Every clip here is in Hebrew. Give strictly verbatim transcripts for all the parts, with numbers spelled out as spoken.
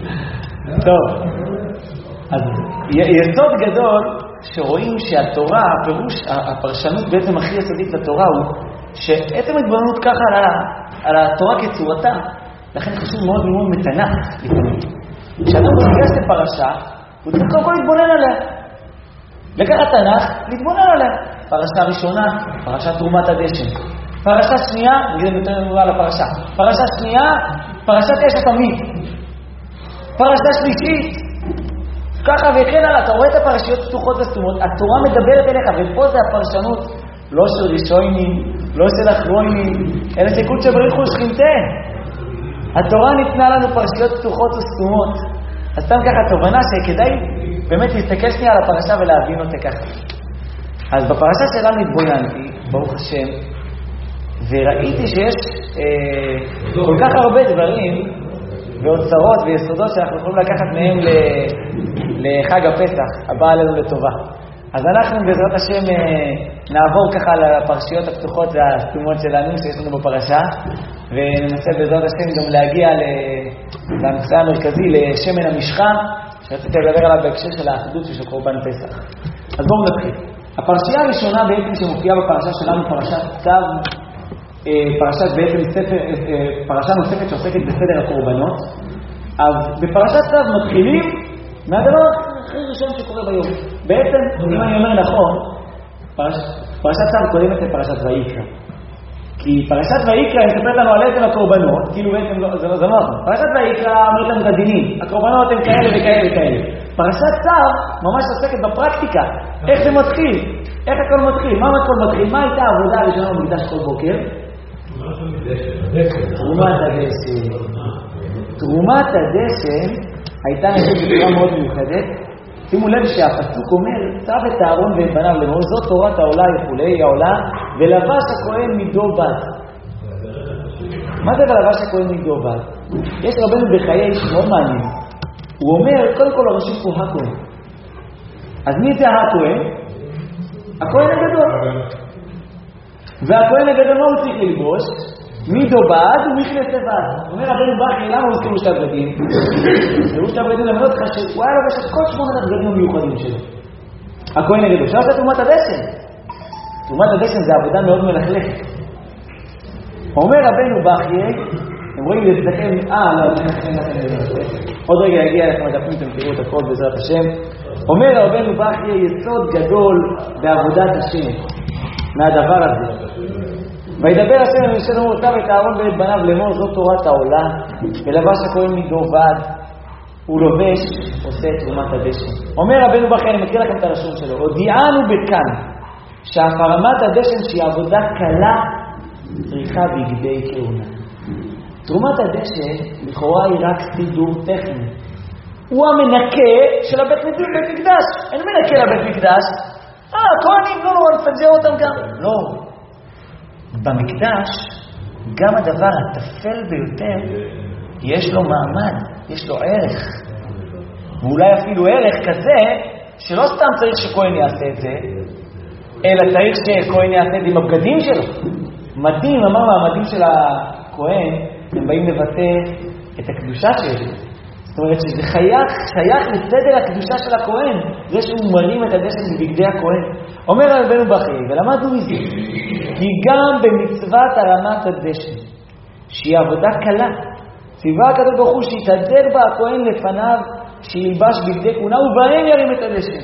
טוב, אז יסוד גדול שרואים שהתורה, הפירוש, הפרשנות בעצם הכי יסודית לתורה הוא שעצם התבוננות ככה על, על התורה כצורתה, לכן חשוב מאוד ללמוד מתנ"ך לפעמים. כשאדם ניגש לפרשה, הוא צריך קודם כל להתבונן עליה. לקחת תנ"ך, להתבונן עליה. פרשה ראשונה, פרשת תרומת הדשן. פרשה שנייה, נגיד יותר נראה לפרשה. פרשה שנייה, פרשת אש התמיד. פרשה שלישית, ככה וכן הלאה. אתה רואה את הפרשיות פתוחות וסתומות, התורה מדברת אליך, ופה זה הפרשנות, לא של ראשונים, לא של אחרונים, אלא שכול שבריחו שכינתה. התורה ניתנה לנו פרשיות פתוחות וסתומות. אז סתם ככה תובנה שכדאי באמת להסתכל שנייה על הפרשה ולהבין אותה ככה. אז בפרשה שלנו התבוננתי, ברוך השם, וראיתי שיש אה, כל כך הרבה דברים ואוצרות ויסודות שאנחנו יכולים לקחת מהם לחג הפסח, הבא עלינו לטובה. אז אנחנו בעזרת השם נעבור ככה לפרשיות הפתוחות והסתומות שלנו שיש לנו בפרשה, וננסה בעזרת השם גם להגיע לנושא המרכזי, לשמן המשחה, שרציתי לדבר עליו בהקשר של האחדות של קורבן פסח. אז בואו נתחיל. הפרשייה הראשונה בעצם שמופיעה בפרשה שלנו, פרשת צו, פרשת בעצם ספר, פרשה נוספת שעוסקת בסדר הקורבנות. אז בפרשת צו מתחילים מהדבר הכי ראשון שקורה ביום. בעצם, אם אני אומר נכון, פרש, פרשת צו קודמת לפרשת ויקרא. כי פרשת ויקרא מספרת לנו על עצם הקורבנות, כאילו בעצם זה לא נכון. פרשת ויקרא אומרת לנו את הדינים, הקורבנות הן כאלה וכאלה וכאלה. פרשת צו ממש עוסקת בפרקטיקה, איך זה מתחיל, איך הכל מתחיל, מה הכל מתחיל, מה הייתה העבודה הראשונה במקדש כל בוקר? תרומת הדשן. תרומת הדשן הייתה נראית בצורה מאוד מיוחדת. שימו לב שהפסוק אומר, צו את הארון ואת בניו לאמור, זאת תורת העולה וכולי, העולה, ולבש הכהן מידו בד. מה זה ולבש הכהן מידו בד? יש רבנו בחיי איש מאוד מעניין. הוא אומר, קודם כל הרשים פה הכהן. אז מי זה הכהן? הכהן הגדול. והכהן הגדול מה הוא צריך ללבוש? מידו בד ומכנס לבד. אומר רבנו בכי, למה הוא הזכירו שתי הבגדים? זהו שתי הבגדים למנות לך שהוא היה לובש את כל שמונת הבגדים המיוחדים שלו. הכהן הגדול. עכשיו זה תרומת הדשן. תרומת הדשן זה עבודה מאוד מלכלכת. אומר רבנו בכי, הם רואים להסתכל, אה, לא, אני נכן לכם לזה. עוד רגע יגיע לכם הדפים, אתם תראו את הכל בעזרת השם. אומר רבנו בכי, יסוד גדול בעבודת השם. מהדבר הזה. וידבר השם למשה לאמור צו את הארון ואת בניו לאמור, זאת תורת העולה, ולבש הכהן מידו בד, הוא לובש, עושה תרומת הדשן. אומר רבנו בכי, אני מכיר לכם את הלשון שלו, הודיענו בכאן, שהפרמת הדשן שהיא עבודה קלה, צריכה בגדי כהונה. תרומת הדשן, לכאורה היא רק סידור טכני. הוא המנקה של הבית מקדש. אין מנקה לבית מקדש. אה, כהנים, לא נורא, נפג'ר אותם גם. לא. במקדש, גם הדבר התפל ביותר, יש לו מעמד, יש לו ערך. ואולי אפילו ערך כזה, שלא סתם צריך שכהן יעשה את זה, אלא צריך שכהן יעשה את זה עם הבגדים שלו. מדהים, אמרנו, המדים של הכהן, הם באים לבטא את הקדושה שלו. זאת אומרת שזה חייך, שייך לסדר הקדושה של הכהן, זה שהוא מרים את הדשן בבגדי הכהן. אומר רבנו בכי, ולמדנו מזה, כי גם במצוות הרמת הדשן, שהיא עבודה קלה, ציווה הקדוש ברוך הוא שיתהדר בה הכהן לפניו, שילבש בגדי כהונה, ובהם ירים את הדשן.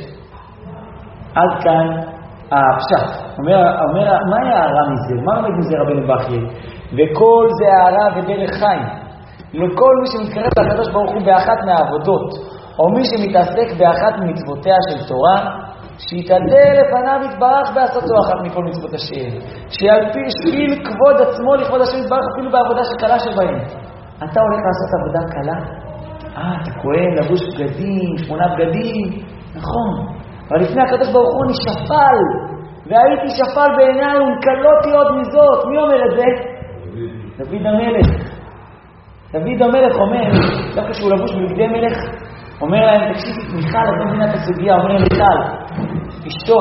עד כאן הפשט. אומר, אומר, מה הערה מזה? מה עומד מזה רבנו בכי? וכל זה הערה ודרך חיים. לכל מי שמתקרב לקדוש ברוך הוא באחת מהעבודות, או מי שמתעסק באחת ממצוותיה של תורה, שיתהדר לפניו יתברך בעשותו אחת מכל מצוות השם, שישפיל כבוד עצמו לכבוד השם יתברך אפילו בעבודה שקלה שבהם. אתה הולך לעשות עבודה קלה? אה, אתה כהן, לבוש בגדים, שמונה בגדים, נכון. אבל לפני הקדוש ברוך הוא אני שפל, והייתי שפל בעיניי ונקלותי עוד מזאת. מי אומר את זה? דוד המלך. דוד המלך אומר, דווקא שהוא לבוש בבגדי מלך, אומר להם, תקשיבי, מיכל, את לא מבינה את הסוגיה, אומר להם, מיכל, אשתו,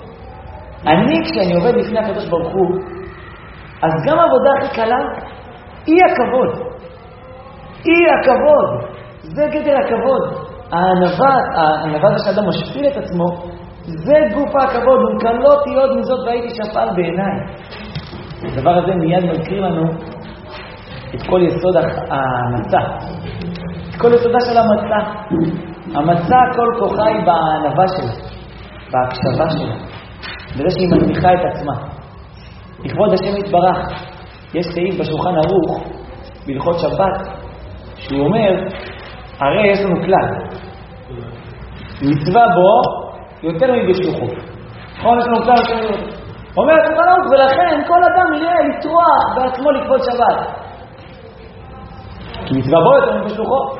אני כשאני עובד לפני הקדוש ברוך הוא, אז גם העבודה הכי קלה, היא הכבוד. היא הכבוד. זה גדר הכבוד. הענווה, הענווה זה שאדם משפיל את עצמו, זה גוף הכבוד, ונקלותי עוד מזאת והייתי שפל בעיניי. הדבר הזה מיד מזכיר לנו את כל יסוד המצה. את כל יסודה של המצה. המצה כל כוחה היא בענווה שלה, בהקשבה שלה, בזה שהיא מנמיכה את עצמה. לכבוד השם יתברך, יש סעיף בשולחן ערוך, בהלכות שבת, שהוא אומר, הרי יש לנו כלל. מצווה בו יותר מבשלוחו. נכון, יש לנו כלל יותר מבשלוחו. אומר השולחן ערוך, ולכן כל אדם יראה לטרוח בעצמו לכבוד שבת. כי מצווה בו יותר מבשלוחו.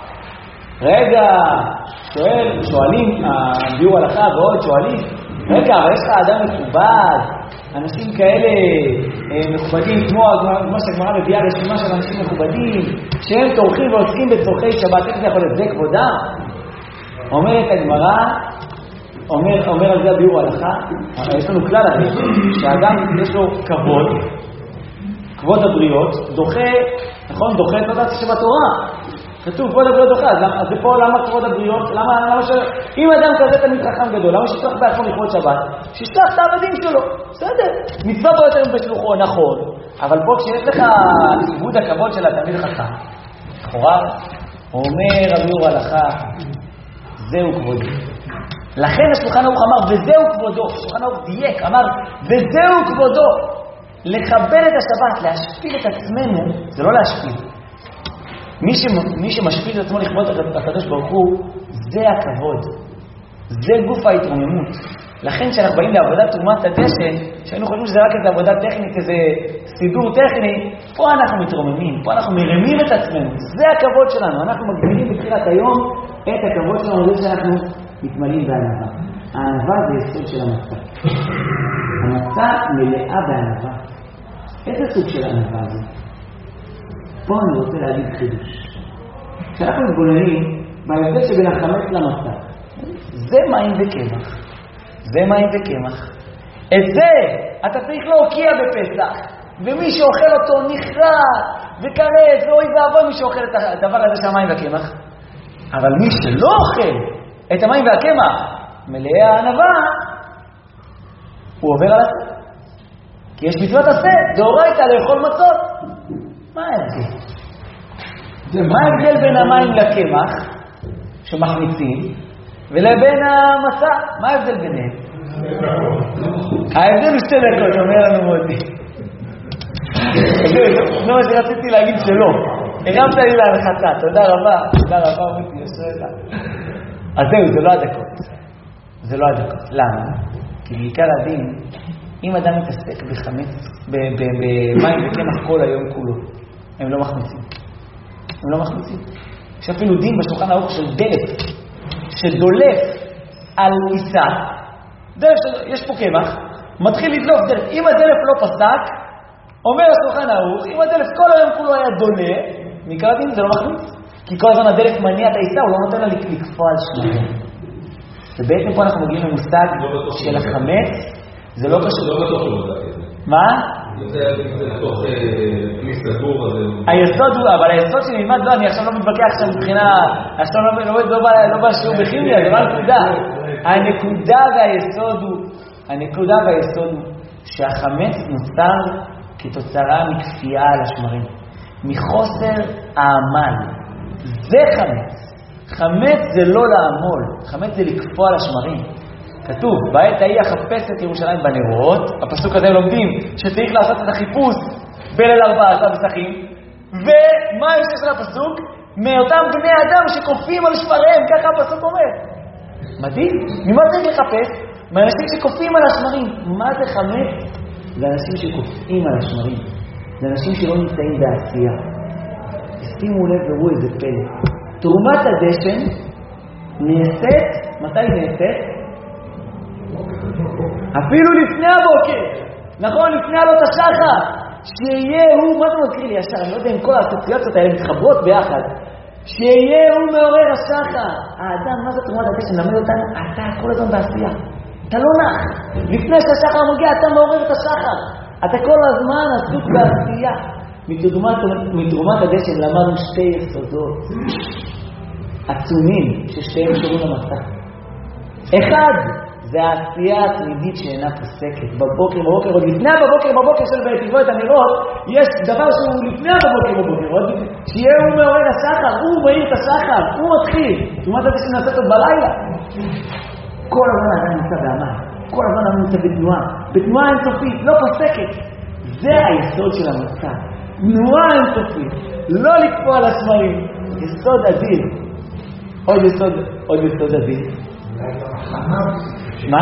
רגע, שואל, שואלים, הביאור הלכה ועוד שואלים, רגע, אבל יש לך אדם מכובד, אנשים כאלה מכובדים, כמו שהגמרא מביאה רשימה של אנשים מכובדים, שהם טורחים ועוסקים בצורכי שבת, איך זה יכול להיות? זה כבודם? אומרת הגמרא, אומר, אומר על זה הביאור הלכה, יש לנו כלל הזה, שהאדם יש לו כבוד, כבוד הבריות, דוחה, נכון? דוחה את הדעת שבתורה. כתוב כבוד הבריות דוחה, אז זה פה למה כבוד הבריות? למה, למה ש... אם אדם כזה תמיד חכם גדול, למה שישלח בעצמו לכבוד שבת? שישלח את העבדים שלו, בסדר. מצווה בו יותר בשלוחו, נכון. אבל פה כשיש לך עיבוד הכבוד של התלמיד החכם, לכאורה, אומר הביאור הלכה, זהו כבודו. לכן השולחן ערוך אמר, וזהו כבודו. השולחן ערוך דייק, אמר, וזהו כבודו. לכבד את השבת, להשפיל את עצמנו, זה לא להשפיל. מי, ש... מי שמשפיל את עצמו לכבוד את הקדוש ברוך הוא, זה הכבוד. זה גוף ההתרוממות. לכן כשאנחנו באים לעבודת תרומת הדשן, שהיינו חושבים שזה רק איזו עבודה טכנית, איזה סידור טכני, פה אנחנו מתרוממים, פה אנחנו מרמים את עצמנו. זה הכבוד שלנו. אנחנו מגבילים בתחילת היום את הכבוד שלנו, זה שאנחנו מתמלאים בענווה. הענווה זה יסוד של המצה. המצה מלאה בענווה. איזה סוג של ענווה זה? פה אני רוצה להגיד חידוש. כשאנחנו מתבוננים בהבדל שבין החמץ למצה, זה מים וקמח. זה מים וקמח. את זה אתה צריך להוקיע בפסח, ומי שאוכל אותו נכרע וקרץ, ואוי ואבוי מי שאוכל את הדבר הזה של המים והקמח. אבל מי שלא אוכל את המים והקמח מלאי הענווה, הוא עובר על עשה. כי יש מצוות עשה, דאורייתא לאכול מצות. מה ההבדל? מה ההבדל בין המים לקמח שמחמיצים ולבין המצה? מה ההבדל ביניהם? ההבדל הוא שתי דקות, אומר לנו מודי. זה מה שרציתי להגיד שלא. הרמת לי להנחתה, תודה רבה, תודה רבה מודי, ישרלה. אז זהו, זה לא הדקות. זה לא הדקות. למה? כי בעיקר הדין, אם אדם מתעסק בחמץ, במים וקמח כל היום כולו, הם לא מחמיצים. הם לא מחמיצים. יש אפילו דין בשולחן ערוך של דלף, שדולף על עיסה. דלף, יש פה קמח, מתחיל לדלוף דלף. אם הדלף לא פסק, אומר השולחן ערוך, אם הדלף כל היום כולו היה דולה, מקרא דין זה לא מחמיץ. כי כל הזמן הדלף מניע את העיסה, הוא לא נותן לה לקפוא על שמיים. ובעצם פה אנחנו מגיעים למושג של החמץ, זה לא קשור. לא בטוח שלא בטוח את זה. מה? זה לתוך כלי סגור, אז... היסוד הוא, אבל היסוד שנלמד, לא, אני עכשיו לא מתווכח שם מבחינה, עכשיו לא בשיעור בכימיה, זה לא הנקודה. הנקודה והיסוד הוא, הנקודה והיסוד הוא, שהחמץ נוצר כתוצאה מכפייה על השמרים. מחוסר העמל. זה חמץ. חמץ זה לא לעמול, חמץ זה לקפוא על השמרים. כתוב, בעת ההיא אחפש את ירושלים בנרות, הפסוק הזה לומדים שצריך לעשות את החיפוש בליל ארבעה עשר פסחים, ומה יש של הפסוק? מאותם בני אדם שקופים על שמריהם, ככה הפסוק אומר. מדהים, ממה צריך לחפש? מאנשים שקופים על השמרים. מה זה חמץ? זה אנשים שקופים על השמרים. זה אנשים שלא נמצאים בעשייה. שימו לב וראו איזה פלא. תרומת הדשן נעשית, מתי נעשית? אפילו לפני הבוקר, נכון? לפני עלות השחר, שיהיה הוא, מה זה מזכיר לי השחר? אני לא יודע אם כל האסוציאציות האלה מתחברות ביחד. שיהיה הוא מעורר השחר. האדם, מה זה תרומת הדשן? למד אותנו, אתה כל הזמן בעשייה. אתה לא נח. לפני שהשחר מגיע, אתה מעורר את השחר. אתה כל הזמן עסוק בעשייה. מתרומת, מתרומת הדשן למדנו שתי יסודות. עצומים ששתיהם שורים למצה. אחד, זה העשייה התמידית שאינה פוסקת. בבוקר, בבוקר, עוד לפני הבבוקר, בבוקר של ויטבעו את הנרות, יש דבר שהוא לפני הבבוקר, בבוקר, עוד שיהיה הוא מעורר השחר, הוא מאיר את השחר, הוא מתחיל. לעומת זה שנעשה אותו בלילה. כל הזמן האדם נמצא בעמל, כל הזמן האדם נמצא בתנועה, בתנועה אינסופית, לא פוסקת. זה היסוד של המצה. תנועה אינסופית, לא לקפוא על השמרים. יסוד אדיר. עוד יסוד, עוד יסוד אדיר. מה?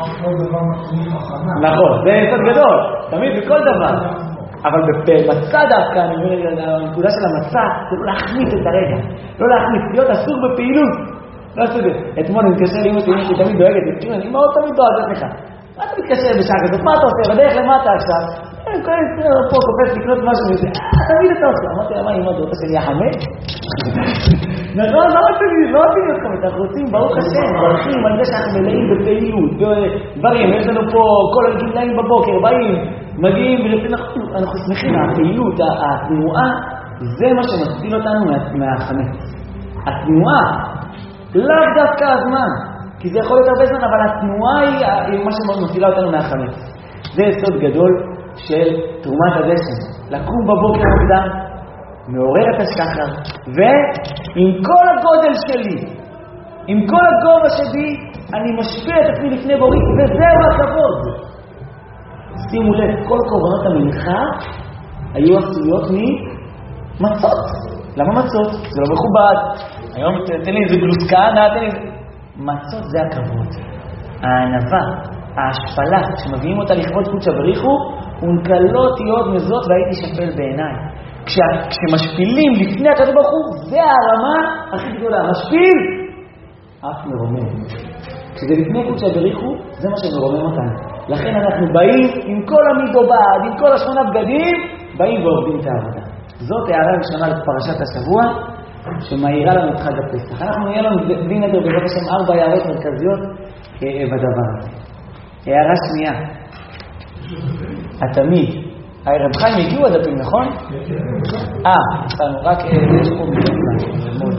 נכון, זה יסוד גדול, תמיד בכל דבר. אבל במצה דווקא, אני אומר, הנקודה של המצה, זה לא להחמיץ את הרגע. לא להחמיץ, להיות אסור בפעילות. לא אסור, אתמול אני מתקשר לאמא שלי, היא תמיד דואגת, אני מאוד תמיד דואגת לך. מה אתה מתקשר בשעה כזאת? מה אתה עושה? בדרך למטה עכשיו? אני פה קופץ לקנות משהו וזה, אה, תמיד אתה עושה. אמרתי לה, מה אמא, אתה רוצה שאני אחמץ? נכון, לא רציתי, לא רציתי אותכם, אנחנו רוצים, ברוך השם, ברכים על זה שאנחנו מלאים בפעילות, דברים, יש לנו פה כל הגמלאים בבוקר, באים, מגיעים, אנחנו שמחים, הפעילות, התנועה, זה מה שמציל אותנו מהחמץ. התנועה, לא דווקא הזמן, כי זה יכול להיות הרבה זמן, אבל התנועה היא מה שמצילה אותנו מהחמץ. זה יסוד גדול של תרומת הדשן. לקום בבוקר מוקדם, מעורר את השחר, ועם כל הגודל שלי, עם כל הגובה שלי, אני משפיע את עצמי לפני בורי, וזהו הכבוד. שימו לב, כל קורבנות המנחה היו עשויות ממצות. למה מצות? זה לא מכובד. היום תן לי איזה גלוסקה, תן לי איזה... מצות זה הכבוד. הענבה, ההשפלה, שמביאים אותה לכבוד קודשא בריחו, ונקלות תהיות מזאת והייתי שפל בעיניי. כשה, כשמשפילים לפני הקדוש ברוך הוא, זה הרמה הכי גדולה. משפיל, אף מרומם. כשזה לפני קודשא בריחו, זה מה שמרומם אותנו. לכן אנחנו באים עם כל המידובד, עם כל השמונה בגדים, באים ועובדים את העבודה. זאת הערה ראשונה לפרשת השבוע, שמאירה לנו את חג הפסח. אנחנו נהיה לנו בלי נדר בעזרת השם ארבע הערות מרכזיות בדבר הזה. הערה שנייה, התמיד. הרב חיים הגיעו הדפים, נכון? אה, סתנו, רק יש פה בגלל.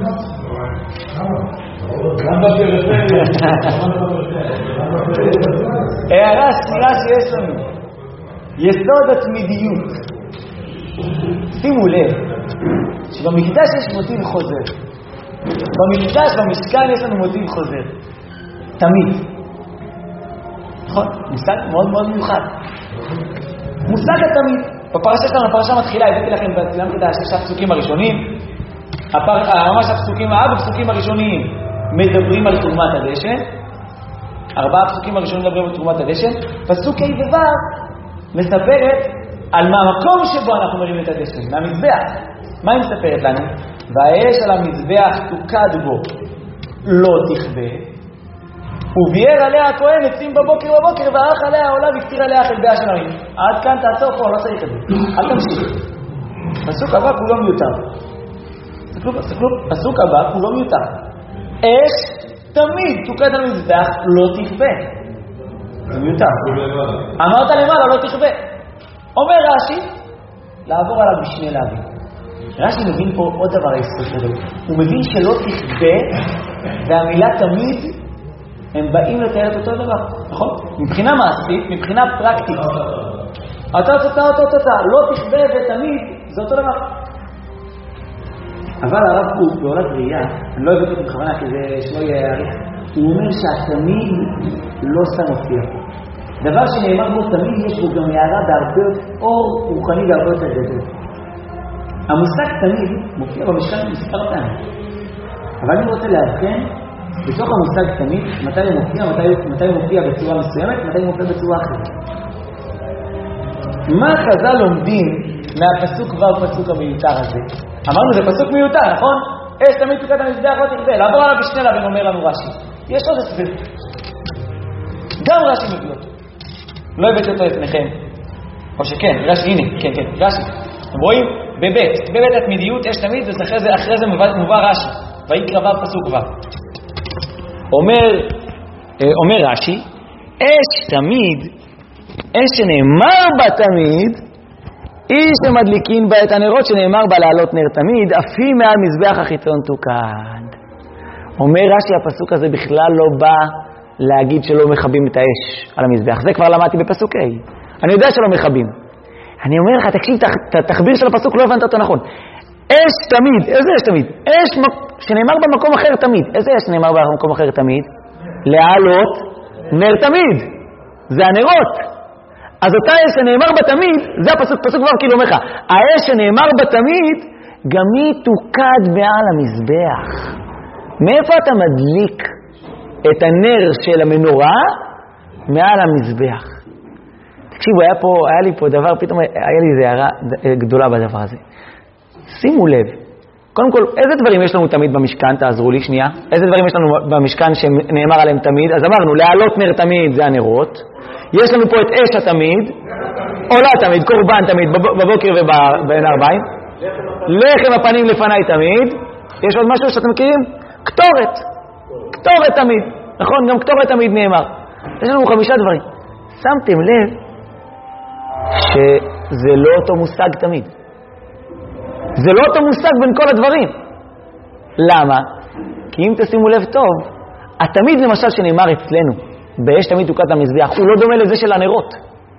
גם בפריפריה. הערה שנייה שיש לנו, יסוד התמידיות. שימו לב, שבמקדש יש מוטיב חוזר. במקדש, במשכן יש לנו מוטיב חוזר. תמיד. נכון? מושג מאוד מאוד מיוחד. מושג התמיד. בפרשה שלנו, הפרשה מתחילה, הבאתי לכם וצילמתי את השישה פסוקים הראשונים. ממש הפסוקים, הארבע פסוקים הראשוניים מדברים על תרומת הדשן. ארבעה פסוקים הראשונים מדברים על תרומת הדשן. פסוק ה' וו' מספרת על מהמקום שבו אנחנו מרים את הדשן, מהמזבח. מה היא מספרת לנו? והאש על המזבח תוקד בו, לא תכבה. וביער עליה הכהן עצים בבוקר בבוקר, וערך עליה העולה והקטיר עליה חלביה של הרים. עד כאן תעצור פה, לא צריך את זה. אל תמשיך. פסוק הבא כולו מיותר. תסתכלו, פסוק הבא כולו מיותר. אש תמיד תוקד על המזבח, לא תכבה. זה מיותר. אמרת למעלה, לא תכבה. אומר רש"י, לעבור עליו בשני להבין. רש"י מבין פה עוד דבר היסוד שלו. הוא מבין שלא תכבה, והמילה תמיד, הם באים לתאר את אותו דבר, נכון? מבחינה מעשית, מבחינה פרקטית. אתה תוצאה אותו תוצאה, לא תכבה ותמיד, זה אותו דבר. אבל הרב קוק, בעולת ראייה, אני לא הבאתי את בכוונה כדי שלא יהיה יעריך, הוא אומר שהתמיד לא סתם מופיע פה. דבר שנאמר בו תמיד יש בו גם הערה בהרבה אור רוחני והרבה יותר גדול. המושג תמיד מופיע במשכן מספר פעמים. אבל אני רוצה להבחן בתוך המושג תמיד, מתי הוא מופיע, מתי, מתי הוא מופיע בצורה מסוימת, מתי הוא מופיע בצורה אחרת. מה חז"ל לומדים מהפסוק והפסוק המיותר הזה? אמרנו זה פסוק מיותר, נכון? אש תמיד תוקד המזבח לא תכבה, לעבור עליו בשני להבין אומר לנו רש"י. יש עוד הסבר. גם רש"י מביא אותו. לא הבאתי אותו לפניכם. או שכן, רש"י, הנה, כן, כן, רש"י. אתם רואים? בבית, בבית התמידיות יש תמיד, ואחרי זה, אחרי זה מובא, מובא רש"י. ויקרא ו' פסוק ו'. אומר, אומר רש"י, אש תמיד, אש שנאמר בה תמיד, היא שמדליקין בה את הנרות שנאמר בה לעלות נר תמיד, אף היא מעל מזבח החיצון תוקד. אומר רש"י, הפסוק הזה בכלל לא בא להגיד שלא מכבים את האש על המזבח. זה כבר למדתי בפסוק ה'. אני יודע שלא מכבים. אני אומר לך, תקשיב, את התחביר של הפסוק לא הבנת אותו נכון. אש תמיד, איזה אש תמיד? אש שנאמר במקום אחר תמיד. איזה אש שנאמר במקום אחר תמיד? להעלות נר תמיד. זה הנרות. אז אותה אש שנאמר בתמיד, זה הפסוק, פסוק כבר כאילו אומר לך, האש שנאמר בתמיד, גם היא תוקד מעל המזבח. מאיפה אתה מדליק את הנר של המנורה? מעל המזבח. תקשיבו, היה, פה, היה לי פה דבר, פתאום היה לי איזו הערה גדולה בדבר הזה. שימו לב, קודם כל, איזה דברים יש לנו תמיד במשכן? תעזרו לי שנייה. איזה דברים יש לנו במשכן שנאמר עליהם תמיד? אז אמרנו, להעלות נר תמיד זה הנרות. יש לנו פה את אש התמיד, עולה תמיד, קורבן תמיד, בבוקר ובין ארבעים. לחם הפנים לפניי תמיד. יש עוד משהו שאתם מכירים? קטורת. קטורת תמיד. נכון? גם קטורת תמיד נאמר. יש לנו חמישה דברים. שמתם לב שזה לא אותו מושג תמיד. זה לא אותו מושג בין כל הדברים. למה? כי אם תשימו לב טוב, התמיד למשל שנאמר אצלנו, באש תמיד תוקד למזבח, הוא לא דומה לזה של הנרות.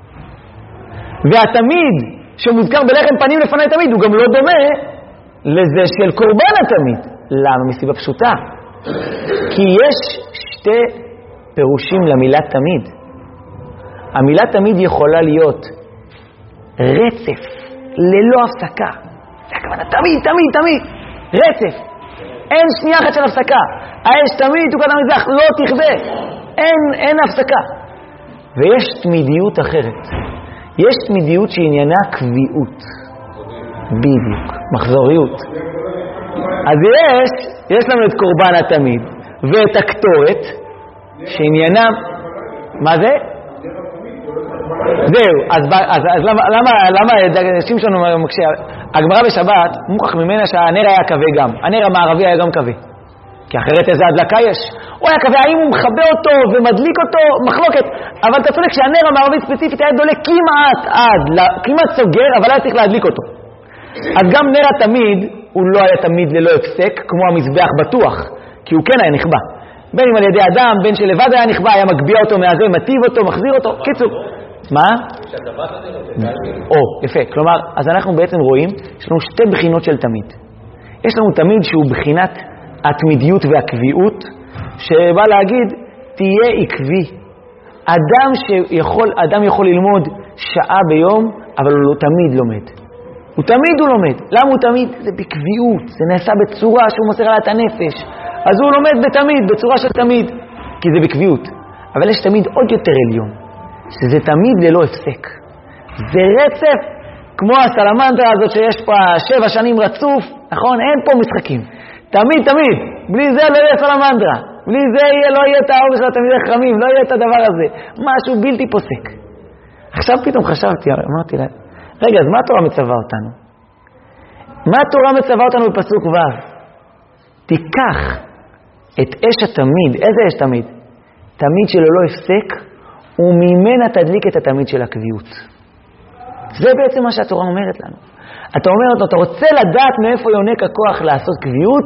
והתמיד שמוזכר בלחם פנים לפני תמיד, הוא גם לא דומה לזה של קורבן התמיד. למה? מסיבה פשוטה. כי יש שתי פירושים למילה תמיד. המילה תמיד יכולה להיות רצף, ללא הפסקה. זה הכוונה, תמיד, תמיד, תמיד. רצף. אין שנייה אחת של הפסקה. האש תמיד תוקד למזבח, לא תכבה. אין, אין הפסקה. ויש תמידיות אחרת. יש תמידיות שעניינה קביעות. בדיוק. מחזוריות. אז יש, יש לנו את קורבן התמיד, ואת הקטורת, שעניינה... מה זה? זהו, אז, אז, אז למה, למה, למה, שמשון מקשה, הגמרא בשבת, מוכח ממנה שהנר היה כבה גם, הנר המערבי היה גם כבה, כי אחרת איזה הדלקה יש, הוא היה כבה, האם הוא מחבא אותו ומדליק אותו, מחלוקת, אבל אתה צודק שהנר המערבי ספציפית היה דולק כמעט עד, כמעט סוגר, אבל היה צריך להדליק אותו. אז גם נר התמיד, הוא לא היה תמיד ללא הפסק, כמו המזבח בטוח, כי הוא כן היה נכבה. בין אם על ידי אדם, בין שלבד היה נכבה, היה מגביע אותו מהזה, מטיב אותו, מחזיר אותו, קיצור. מה? או, יפה. כלומר, אז אנחנו בעצם רואים, יש לנו שתי בחינות של תמיד. יש לנו תמיד שהוא בחינת התמידיות והקביעות, שבא להגיד, תהיה עקבי. אדם שיכול, אדם יכול ללמוד שעה ביום, אבל הוא לא תמיד לומד. הוא תמיד הוא לומד. למה הוא תמיד? זה בקביעות. זה נעשה בצורה שהוא מוסר לה את הנפש. אז הוא לומד בתמיד, בצורה של תמיד. כי זה בקביעות. אבל יש תמיד עוד יותר עליון. שזה תמיד ללא הפסק. זה רצף כמו הסלמנדרה הזאת שיש פה שבע שנים רצוף. נכון? אין פה משחקים. תמיד, תמיד. בלי זה לא יהיה סלמנדרה. בלי זה יהיה, לא יהיה את האור של התלמידי חכמים. לא יהיה את הדבר הזה. משהו בלתי פוסק. עכשיו פתאום חשבתי, אמרתי לה, רגע, אז מה התורה מצווה אותנו? מה התורה מצווה אותנו בפסוק ו'? תיקח את אש התמיד. איזה אש תמיד? תמיד שללא הפסק, וממנה תדליק את התמיד של הקביעות. זה בעצם מה שהתורה אומרת לנו. אתה אומרת לו, אתה רוצה לדעת מאיפה יונק הכוח לעשות קביעות?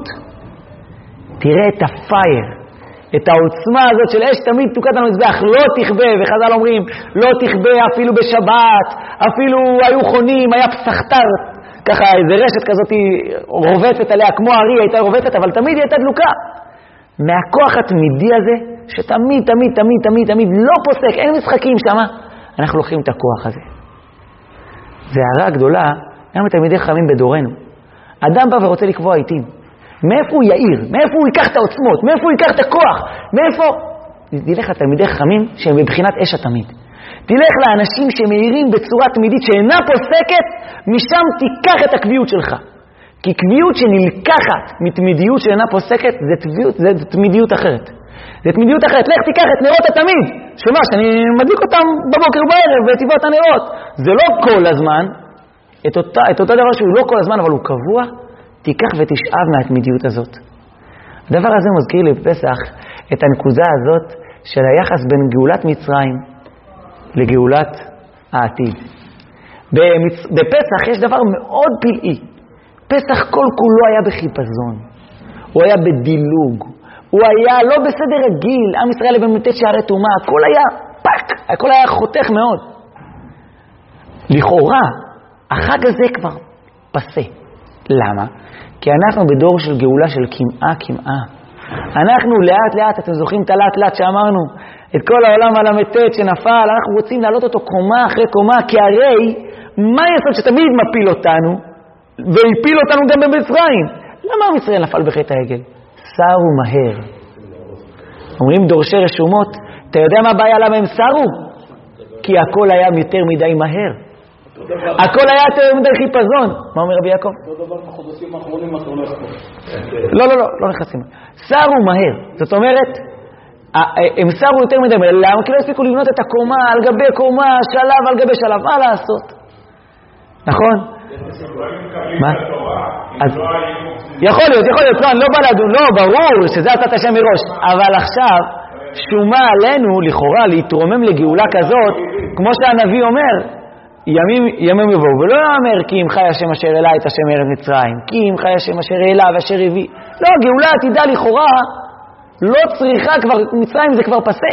תראה את הפייר, את העוצמה הזאת של אש תמיד תוקד למזבח, לא תכבה, וחז"ל אומרים, לא תכבה אפילו בשבת, אפילו היו חונים, היה פסחתר, ככה איזה רשת כזאת רובצת עליה, כמו ארי הייתה רובצת, אבל תמיד היא הייתה דלוקה. מהכוח התמידי הזה, שתמיד, תמיד, תמיד, תמיד, תמיד לא פוסק, אין משחקים שמה, אנחנו לוקחים את הכוח הזה. זה הערה גדולה, גם תלמידי חכמים בדורנו. אדם בא ורוצה לקבוע עיתים. מאיפה הוא יאיר? מאיפה הוא ייקח את העוצמות? מאיפה הוא ייקח את הכוח? מאיפה? תלך לתלמידי חכמים שהם בבחינת אש התמיד. תלך לאנשים שמאירים בצורה תמידית שאינה פוסקת, משם תיקח את הקביעות שלך. כי קביעות שנלקחת מתמידיות שאינה פוסקת, זה, תביעות, זה תמידיות אחרת. זה תמידיות אחרת. לך תיקח את נרות התמיד. שמה, שאני מדליק אותם בבוקר בערב וטבעת הנרות. זה לא כל הזמן. את אותה, את אותו דבר שהוא לא כל הזמן, אבל הוא קבוע. תיקח ותשאב מהתמידיות הזאת. הדבר הזה מזכיר לי בפסח את הנקודה הזאת של היחס בין גאולת מצרים לגאולת העתיד. במצ... בפסח יש דבר מאוד פלאי. פסח כל כולו היה בחיפזון. הוא היה בדילוג. הוא היה לא בסדר רגיל, עם ישראל במתת שערי תאומה, הכל היה פק, הכל היה חותך מאוד. לכאורה, החג הזה כבר פסה. למה? כי אנחנו בדור של גאולה של כמעה כמעה. אנחנו לאט לאט, אתם זוכרים את הלאט לאט שאמרנו, את כל העולם על המתת שנפל, אנחנו רוצים להעלות אותו קומה אחרי קומה, כי הרי מה יסוד שתמיד מפיל אותנו, והפיל אותנו גם במצרים? למה עם ישראל נפל בחטא העגל? סרו מהר. אומרים דורשי רשומות, אתה יודע מה הבעיה למה הם סרו? כי הכל היה יותר מדי מהר. הכל היה יותר מדי חיפזון. מה אומר רבי יעקב? אותו דבר בחודשים האחרונים אתה הולך פה. לא, לא, לא, לא נכנסים. סרו מהר. זאת אומרת, הם סרו יותר מדי מהר. למה? כי לא הספיקו לבנות את הקומה על גבי קומה, שלב על גבי שלב. מה לעשות? נכון? מה? יכול להיות, יכול להיות. לא, אני לא בא לדון. לא, ברור שזה עשת השם מראש. אבל עכשיו, שומה עלינו, לכאורה, להתרומם לגאולה כזאת, כמו שהנביא אומר, ימים, ימים יבואו, ולא יאמר כי אם חי השם אשר אלה את השם ארץ מצרים, כי אם חי השם אשר אלה ואשר הביא. לא, גאולה עתידה לכאורה לא צריכה כבר, מצרים זה כבר פסה.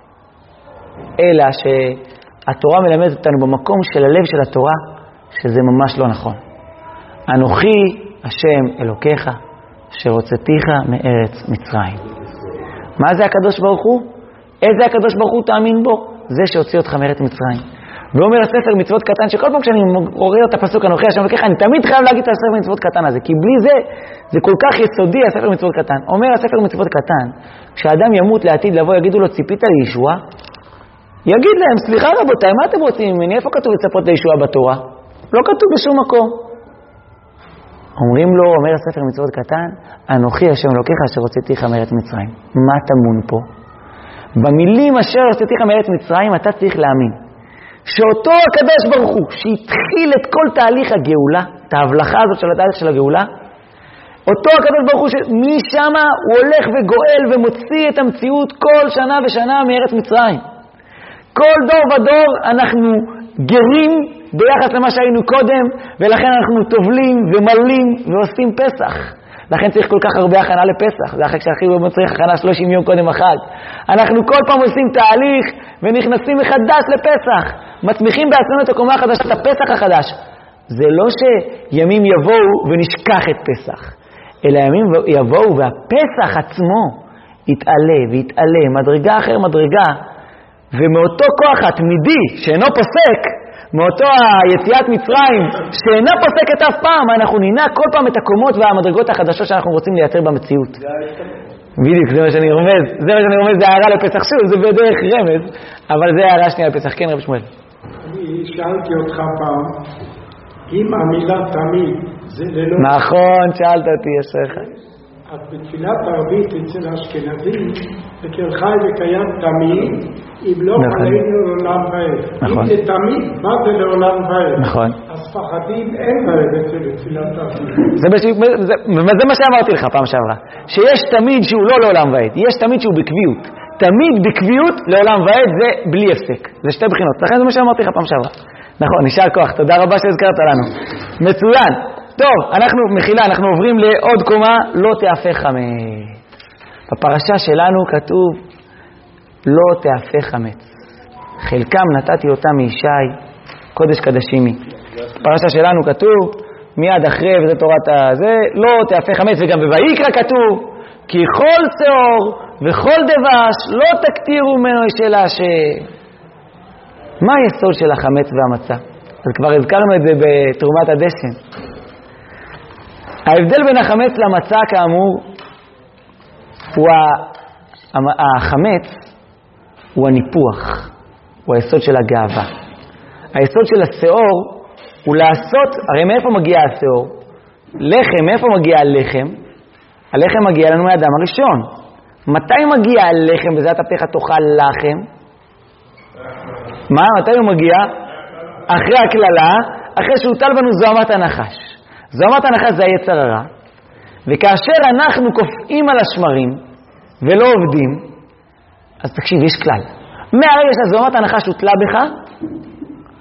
אלא שהתורה מלמדת אותנו במקום של הלב של התורה, שזה ממש לא נכון. אנוכי השם אלוקיך, אשר הוצאתיך מארץ מצרים. מה זה הקדוש ברוך הוא? איזה הקדוש ברוך הוא תאמין בו? זה שהוציא אותך מארץ מצרים. ואומר הספר מצוות קטן, שכל פעם כשאני רואה את הפסוק אנוכי השם אלוקיך, אני תמיד חייב להגיד את הספר מצוות קטן הזה, כי בלי זה, זה כל כך יסודי הספר מצוות קטן. אומר הספר מצוות קטן, כשאדם ימות לעתיד לבוא, יגידו לו, ציפית לישוע? יגיד להם, סליחה רבותיי, מה אתם רוצים ממני? איפה כתוב לצפות לישוע בתורה? לא כתוב בשום מקום. אומרים לו, אומר הספר מצוות קטן, אנוכי השם אלוקיך אשר הוצאתיך מארץ מצרים. מה טמון פה? במילים אשר הוצאתיך מארץ מצרים, אתה צריך להאמין. שאותו הקדוש ברוך הוא, שהתחיל את כל תהליך הגאולה, את ההבלחה הזאת של התהליך של הגאולה, אותו הקדוש ברוך הוא שמשם הוא הולך וגואל ומוציא את המציאות כל שנה ושנה מארץ מצרים. כל דור ודור אנחנו גרים ביחס למה שהיינו קודם, ולכן אנחנו טובלים ומלים ועושים פסח. לכן צריך כל כך הרבה הכנה לפסח. זה אחרי שהכי לא צריך הכנה שלושים יום קודם החג. אנחנו כל פעם עושים תהליך ונכנסים מחדש לפסח. מצמיחים בעצמנו את הקומה החדשה, את הפסח החדש. זה לא שימים יבואו ונשכח את פסח, אלא ימים יבואו והפסח עצמו יתעלה ויתעלה, מדרגה אחר מדרגה, ומאותו כוח התמידי שאינו פוסק, מאותו היציאת מצרים שאינה פוסקת אף פעם, אנחנו נינה כל פעם את הקומות והמדרגות החדשות שאנחנו רוצים לייצר במציאות. בדיוק, זה מה שאני רומז, זה מה שאני רומז, זה הערה לפסח, שוב, זה בדרך רמז, אבל זה הערה שנייה לפסח. כן, רב שמואל. אני שאלתי אותך פעם, אם המילה תמיד זה ללא... נכון, שאלת אותי, ישרך. אז בתפילת ערבית אצל האשכנזים, וכן חי וקיים תמיד, אם לא עלינו לעולם ועד. אם זה תמיד, מה זה לעולם ועד? נכון. אז פחדים אין ועד אצל תפילת ערבית. זה מה שאמרתי לך פעם שעברה. שיש תמיד שהוא לא לעולם ועד, יש תמיד שהוא בקביעות. תמיד בקביעות לעולם ועד זה בלי הפסק. זה שתי בחינות. לכן זה מה שאמרתי לך פעם שעברה. נכון, נשאר כוח. תודה רבה שהזכרת לנו. מצוין. טוב, אנחנו, מחילה, אנחנו עוברים לעוד קומה, לא תאפה חמץ. בפרשה שלנו כתוב, לא תאפה חמץ. חלקם נתתי אותם מישי, קודש קדשימי. בפרשה שלנו כתוב, מיד אחרי, וזה תורת הזה, לא תאפה חמץ, וגם בויקרא כתוב, כי כל שאור וכל דבש לא תקטירו ממנו של השם. מה היסוד של החמץ והמצה? אז כבר הזכרנו את זה בתרומת הדשן. ההבדל בין החמץ למצה כאמור הוא החמץ הוא הניפוח, הוא היסוד של הגאווה. היסוד של השאור הוא לעשות, הרי מאיפה מגיע השאור? לחם, מאיפה מגיע הלחם? הלחם מגיע לנו מהאדם הראשון. מתי מגיע הלחם בזה תפיך תאכל לחם? מה? מתי הוא מגיע? אחרי הכללה, אחרי שהוטל בנו זוהמת הנחש. זוהמת הנחש זה היצר הרע, וכאשר אנחנו קופאים על השמרים ולא עובדים, אז תקשיב, יש כלל. מהרגע שהזוהמת הנחש הוטלה בך,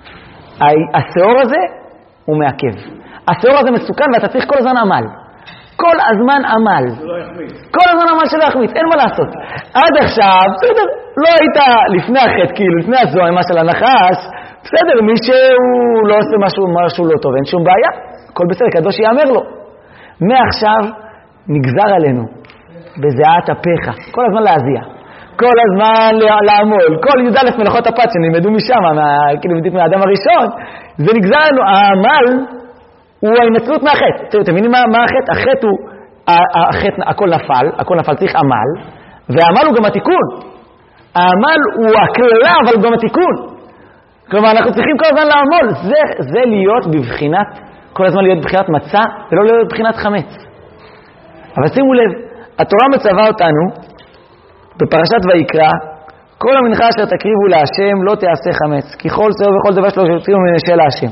השאור הזה הוא מעכב. השאור הזה מסוכן ואתה צריך כל הזמן עמל. כל הזמן עמל. לא יחמיץ. כל הזמן עמל שלא יחמיץ, אין מה לעשות. עד עכשיו, בסדר, לא היית לפני החטא, כאילו, לפני הזוהמה של הנחש, בסדר, מי שהוא לא עושה משהו, משהו לא טוב, אין שום בעיה. הכל בסדר, קדוש יאמר לו. מעכשיו נגזר עלינו, בזיעת אפיך, כל הזמן להזיע. כל הזמן לעמול, כל י"א מלאכות הפת שנלמדו משם, כאילו מהאדם הראשון, זה נגזר לנו, העמל הוא ההנצלות מהחטא. אתם מבינים מה, מה החטא? החטא הוא, החטא, הכל נפל, הכל נפל, צריך עמל, והעמל הוא גם התיקון. העמל הוא הכללה, אבל גם התיקון. כלומר, אנחנו צריכים כל הזמן לעמול, זה, זה להיות בבחינת, כל הזמן להיות בבחינת מצה, ולא להיות בבחינת חמץ. אבל שימו לב, התורה מצווה אותנו, בפרשת ויקרא, כל המנחה אשר תקריבו להשם לא תעשה חמץ, כי כל שאור וכל דבר שלו שיוצאים מנשה להשם.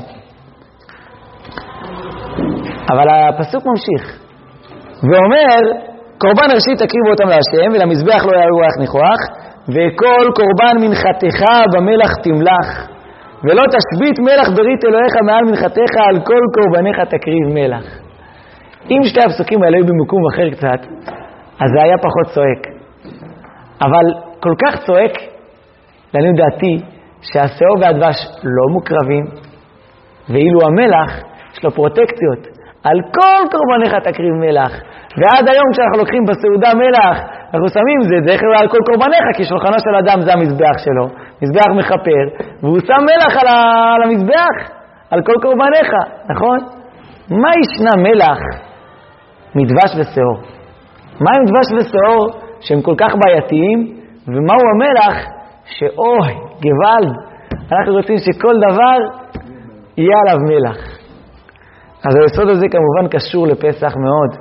אבל הפסוק ממשיך, ואומר, קורבן ראשית תקריבו אותם להשם, ולמזבח לא יעלו ריח ניחוח, וכל קורבן מנחתך במלח תמלח, ולא תשבית מלח ברית אלוהיך מעל מנחתך, על כל קורבניך תקריב מלח. אם שתי הפסוקים האלה היו במקום אחר קצת, אז זה היה פחות צועק. אבל כל כך צועק, לעניות דעתי, שהשאור והדבש לא מוקרבים, ואילו המלח יש לו פרוטקציות. על כל קורבניך תקריב מלח. ועד היום כשאנחנו לוקחים בסעודה מלח, אנחנו שמים זה, זה יכול על כל קורבניך, כי שולחנו של אדם זה המזבח שלו, מזבח מחפר, והוא שם מלח על, ה... על המזבח, על כל קורבניך, נכון? מה ישנה מלח מדבש ושאור? מה עם דבש ושאור שהם כל כך בעייתיים, ומהו המלח שאוי, גוואלד, אנחנו רוצים שכל דבר יהיה עליו מלח. אז היסוד הזה כמובן קשור לפסח מאוד.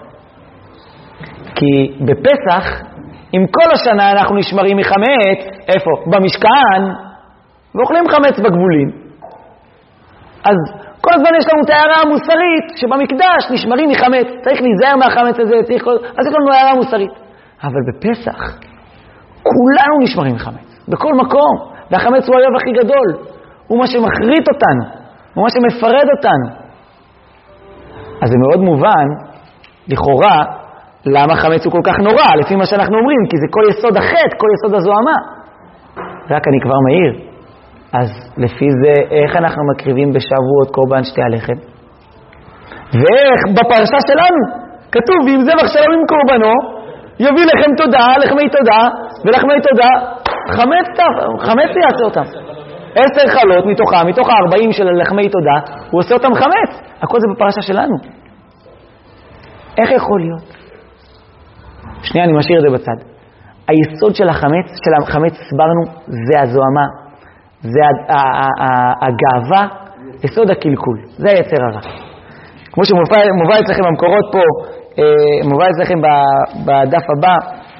כי בפסח, אם כל השנה אנחנו נשמרים מחמץ, איפה? במשכן, ואוכלים חמץ בגבולים. אז כל הזמן יש לנו את ההערה המוסרית, שבמקדש נשמרים מחמץ. צריך להיזהר מהחמץ הזה, צריך כל... אז יש לנו הערה מוסרית. אבל בפסח, כולנו נשמרים מחמץ. בכל מקום. והחמץ הוא האויב הכי גדול. הוא מה שמחריט אותנו. הוא מה שמפרד אותנו. אז זה מאוד מובן, לכאורה, למה חמץ הוא כל כך נורא, לפי מה שאנחנו אומרים, כי זה כל יסוד החטא, כל יסוד הזוהמה. רק אני כבר מעיר. אז לפי זה, איך אנחנו מקריבים בשבועות קורבן שתי הלחם? ואיך בפרשה שלנו, כתוב, ואם זבח שלום עם קורבנו, יביא לכם תודה, לחמי תודה, ולחמי תודה, חמץ, חמץ יעשה אותם. עשר חלות מתוכם, מתוך הארבעים של לחמי תודה, הוא עושה אותם חמץ. הכל זה בפרשה שלנו. איך יכול להיות? שנייה, אני משאיר את זה בצד. היסוד של החמץ, של החמץ הסברנו, זה הזוהמה, זה הגאווה, יסוד הקלקול, זה היצר הרע. כמו שמובא אצלכם במקורות פה, מובא אצלכם בדף הבא,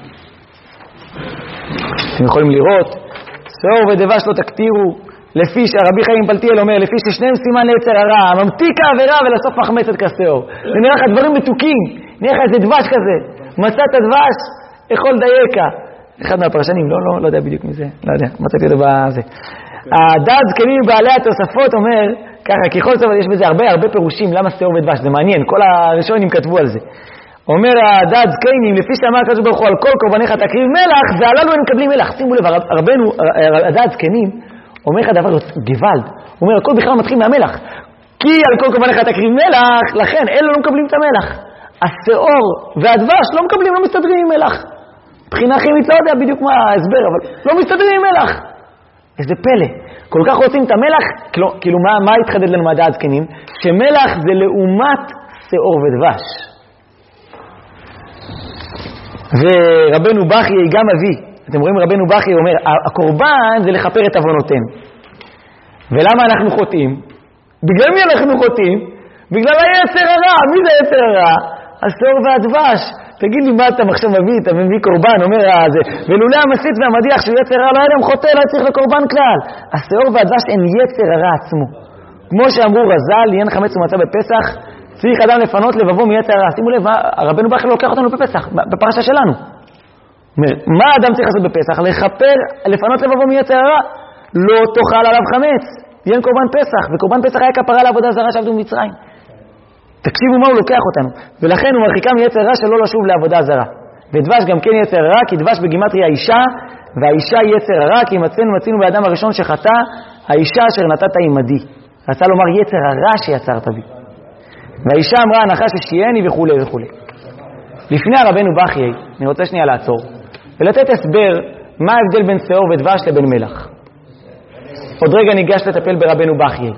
אתם יכולים לראות, שאור ודבש לא תקטירו, לפי שהרבי חיים פלטיאל אומר, לפי ששניהם סימן ליצר הרע, ממתיק העבירה ולסוף מחמצת כסאור. זה נראה לך דברים מתוקים, נראה לך איזה דבש כזה, מצאת דבש, יכול דייקה. אחד מהפרשנים, לא, לא, לא יודע בדיוק מזה, לא יודע, מצאתי אותו בזה. הדעת זקנים בעלי התוספות אומר, ככה, ככל סוף, יש בזה הרבה הרבה פירושים, למה שאור ודבש, זה מעניין, כל הראשונים כתבו על זה. אומר הדעת זקנים, לפי שאמר הקדוש ברוך הוא על כל קורבניך תקריב מלח, והללו הם מקבלים מלח. שימו לב, רבנו, הדעת זקנים, אומר לך דבר גוואלד, הוא אומר, הכל בכלל מתחיל מהמלח, כי על כל קורבניך תקריב מלח, לכן אלו לא מקבלים את המלח. השאור והדבש לא מקבלים, לא מסתדרים עם מלח. מבחינה כימית לא יודע בדיוק מה ההסבר, אבל לא מסתדרים עם מלח. איזה פלא. כל כך רוצים את המלח, כאילו, כאילו מה, מה התחדד לנו מהדעת זקנים? שמלח זה לעומת שאור ודבש. ורבנו בכי גם אבי, אתם רואים רבנו בכי אומר, הקורבן זה לכפר את עוונותינו. ולמה אנחנו חוטאים? בגלל מי אנחנו חוטאים? בגלל היצר הרע. מי זה היצר הרע? השאור והדבש. תגיד לי מה אתה עכשיו מביא, אתה מביא קורבן, אומר הזה, ולולא המסית והמדיח שהוא יצר הרע, לא היה להם חוטא, לא צריך לקורבן כלל. השאור והדבש אין יצר הרע עצמו. כמו שאמרו רז"ל, לעניין חמץ ומצה בפסח, צריך אדם לפנות לבבו מיצר הרע. שימו לב, הרבנו בכי לוקח אותנו בפסח, בפרשה שלנו. מה האדם צריך לעשות בפסח? לכפר, לפנות לבבו מיצר הרע. לא תאכל עליו חמץ. יהיה קורבן פסח, וקורבן פסח היה כפרה לעבודה זרה שעבדו במצרים. תקשיבו מה הוא לוקח אותנו. ולכן הוא מרחיקה מיצר רע שלא לשוב לעבודה זרה. ודבש גם כן יצר רע, כי דבש בגימטריה האישה, והאישה יצר רע, כי מצאנו מצינו באדם הראשון שחטא, האישה אשר נתת עמדי. רצה לומר יצר הרע שיצרת בי. והאישה אמרה הנחש ששייני וכו' וכו'. לפני הרבנו בחיי, אני רוצה שנייה לעצור, ולתת הסבר מה ההבדל בין שעור ודבש לבין מלח. עוד רגע ניגש לטפל ברבנו בחיי.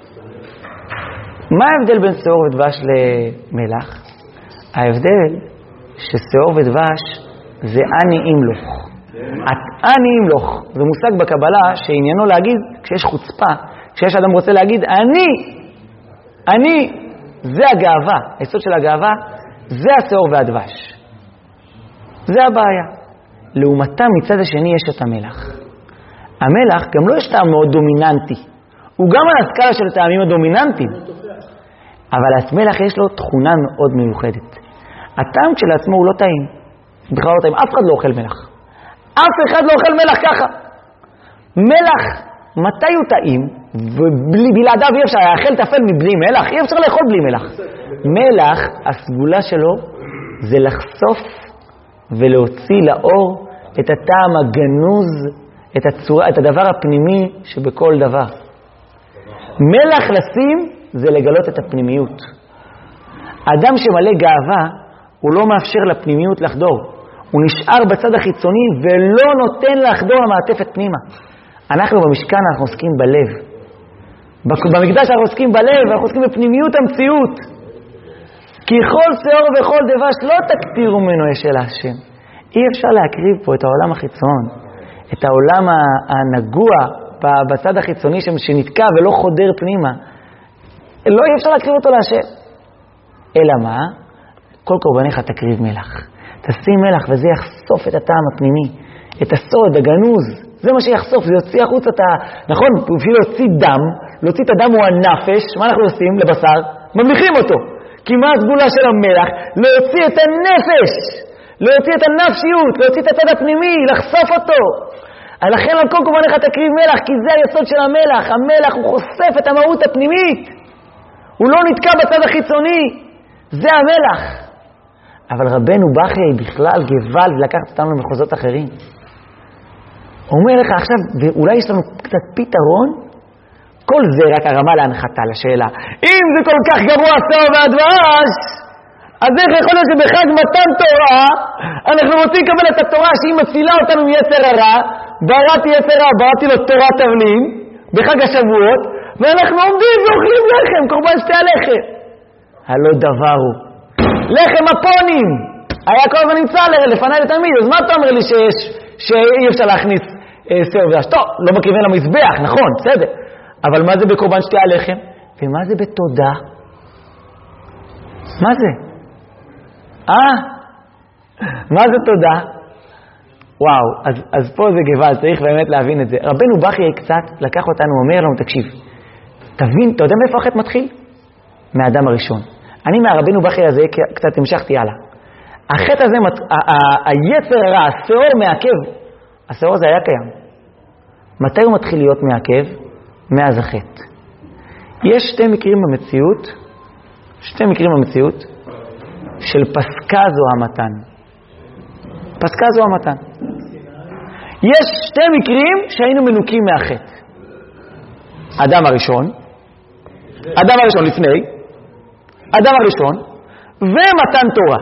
מה ההבדל בין שעור ודבש למלח? ההבדל ששעור ודבש זה אני ימלוך. אני ימלוך זה מושג בקבלה שעניינו להגיד כשיש חוצפה, כשיש אדם רוצה להגיד אני, אני, זה הגאווה, היסוד של הגאווה זה השעור והדבש. זה הבעיה. לעומתם מצד השני יש את המלח. המלח גם לא יש טעם מאוד דומיננטי, הוא גם על הסקאלה של טעמים הדומיננטיים, אבל המלח יש לו תכונה מאוד מיוחדת. הטעם כשלעצמו הוא לא טעים, בכלל לא טעים, אף אחד לא אוכל מלח. אף אחד לא אוכל מלח ככה. מלח, מתי הוא טעים? ובלעדיו אי אפשר לאכול תפל מבלי מלח, אי אפשר לאכול בלי מלח. מלח, הסגולה שלו זה לחשוף ולהוציא לאור את הטעם הגנוז, את הצורה, את הדבר הפנימי שבכל דבר. מלח לשים זה לגלות את הפנימיות. אדם שמלא גאווה, הוא לא מאפשר לפנימיות לחדור. הוא נשאר בצד החיצוני ולא נותן לחדור למעטפת פנימה. אנחנו במשכן אנחנו עוסקים בלב. במקדש אנחנו עוסקים בלב, אנחנו עוסקים בפנימיות המציאות. כי כל שעור וכל דבש לא תקטירו ממנו אש אל השם. אי אפשר להקריב פה את העולם החיצון, את העולם הנגוע בצד החיצוני שנתקע ולא חודר פנימה. לא אי אפשר להקריב אותו להשם. אלא מה? כל קורבניך תקריב מלח. תשים מלח וזה יחשוף את הטעם הפנימי, את הסוד, הגנוז. זה מה שיחשוף, זה יוציא החוץ את ה... נכון, בשביל להוציא דם, להוציא את הדם הוא הנפש, מה אנחנו עושים לבשר? ממליכים אותו. כי מה הסגולה של המלח? להוציא את הנפש, להוציא את הנפשיות, להוציא את הצד הפנימי, לחשוף אותו. לכן על כל קורבניך תקריב מלח, כי זה היסוד של המלח. המלח הוא חושף את המהות הפנימית. הוא לא נתקע בצד החיצוני. זה המלח. אבל רבנו בחיי בכלל גבל ולקחת אותנו למחוזות אחרים. הוא אומר לך עכשיו, ואולי יש לנו קצת פתרון, כל זה רק הרמה להנחתה לשאלה. אם זה כל כך גרוע שעור והדבש, אז איך יכול להיות שבחג מתן תורה, אנחנו רוצים לקבל את התורה שהיא מצילה אותנו מיצר הרע, בראתי יצר הרע, בראתי לו תורת תבנין, בחג השבועות, ואנחנו עומדים ואוכלים לחם, קורבן שתי הלחם. הלא דבר הוא. לחם הפונים! היה כל הזמן נמצא לפני לתמיד, אז מה אתה אומר לי שיש, שאי אפשר להכניס אה, שעור ודבש? טוב, לא מקריבים למזבח, נכון, בסדר. אבל מה זה בקורבן שתי הלחם? ומה זה בתודה? מה זה? אה? מה זה תודה? וואו, אז, אז פה זה גבל, צריך באמת להבין את זה. רבנו בחיי קצת לקח אותנו, אומר לנו, תקשיב, תבין, אתה יודע מאיפה החטא מתחיל? מהאדם הראשון. אני מהרבנו בחיי הזה קצת המשכתי הלאה. החטא הזה, היצר הרע, השעור מעכב, השעור הזה היה קיים. מתי הוא מתחיל להיות מעכב? מאז החטא. יש שתי מקרים במציאות, שתי מקרים במציאות, של פסקה זו המתן. פסקה זו המתן. יש שתי מקרים שהיינו מנוקים מהחטא. אדם הראשון, אדם הראשון לפני, אדם הראשון, ומתן תורה.